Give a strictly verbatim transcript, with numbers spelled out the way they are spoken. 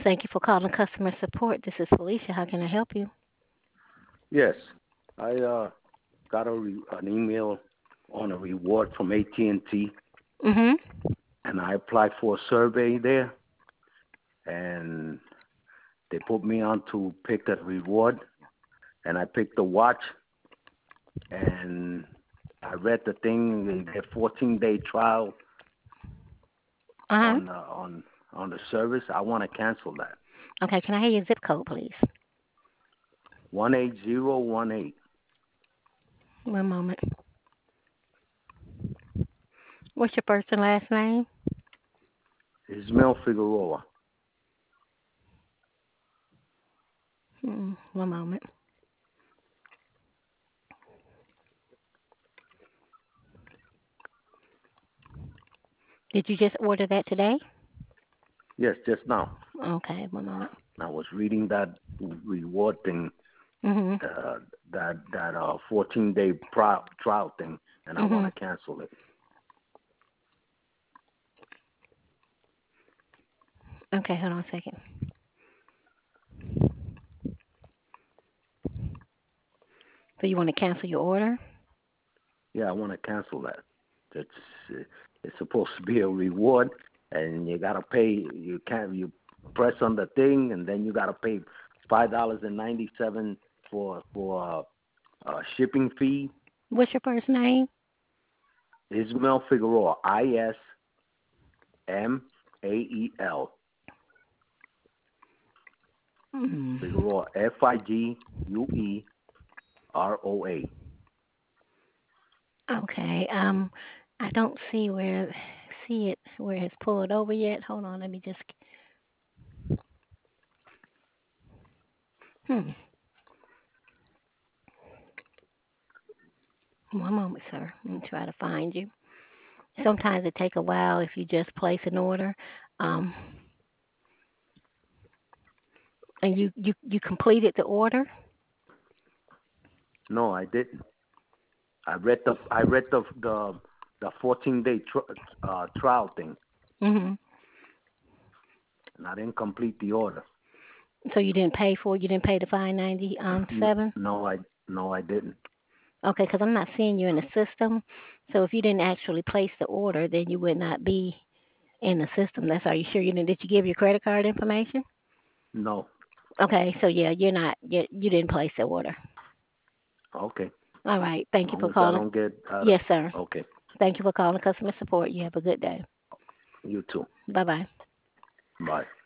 Thank you for calling customer support. This is Felicia. How can I help you? Yes, I uh, got a re- an email on a reward from A T and T, Mhm. and I applied for a survey there, and they put me on to pick a reward, and I picked the watch, and I read the thing. They get fourteen day trial Uh huh. on uh, on on the service. I want to cancel that. Okay. Can I hear your zip code, please? One eight zero one eight. One moment. What's your first and last name? Ismail Figueroa. Hmm. One moment. Did you just order that today? Yes, just now. Okay. One moment. I was reading that reward thing, Mhm. uh, that that uh fourteen day trial trial thing, and I want Mhm. to cancel it. Okay. Hold on a second. So you want to cancel your order? Yeah, I want to cancel that. It's uh, it's supposed to be a reward, and you gotta pay. You can't you press on the thing, and then you gotta pay five dollars and ninety seven for for uh, uh, shipping fee. What's your first name? Ismael Figueroa, I S M A E L. Hmm. Figueroa, F I G U E R O A. Okay. Um, I don't see where see it where it's pulled over yet. Hold on. Let me just. Hmm. One moment, sir. Let me try to find you. Sometimes it take a while if you just place an order. Um, and you you you completed the order. No, I didn't. I read the I read the the the fourteen day tr- uh, trial thing, Mhm. and I didn't complete the order. So you didn't pay for it. You didn't pay the five ninety um N- seven. No, I no, I didn't. Okay, because I'm not seeing you in the system. So if you didn't actually place the order, then you would not be in the system. That's Are you sure you didn't? Did you give your credit card information? No. Okay, so yeah, you're not. You you didn't place the order. Okay. All right. As Thank you long for as I calling. don't get out of. Yes, sir. Okay. Thank you for calling customer support. You have a good day. You too. Bye bye. Bye.